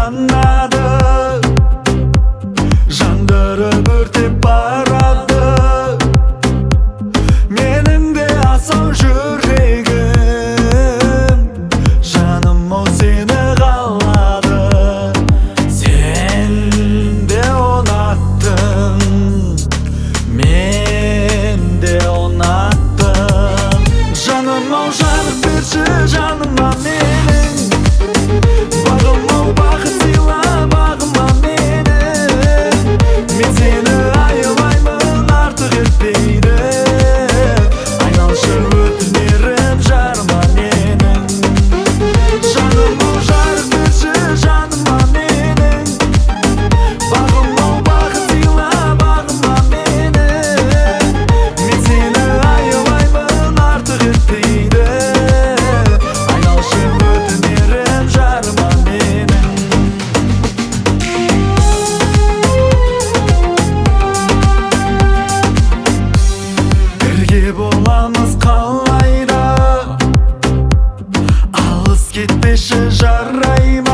жанады, жандырып өртеп барады. Менің де асау жүрегім, жаным о сені қалады. Сен де ұнаттың, мен де ұнаттым. Жаным ау жарық берші жаныма менің, бағым ау бақыт сыйла бағыма менің. Мен сені аялаймын артық етпейді, айналшы өтінерім жарыма менің. Жаным ау жарық берші жаныма менің, бағым ау бақыт сыйла бағыма менің. Мен сені аялаймын артық етпейді, айналшы өтінерім жарыма менің. Бірге боламыз қалайда, алыс кетпеші жарай ма?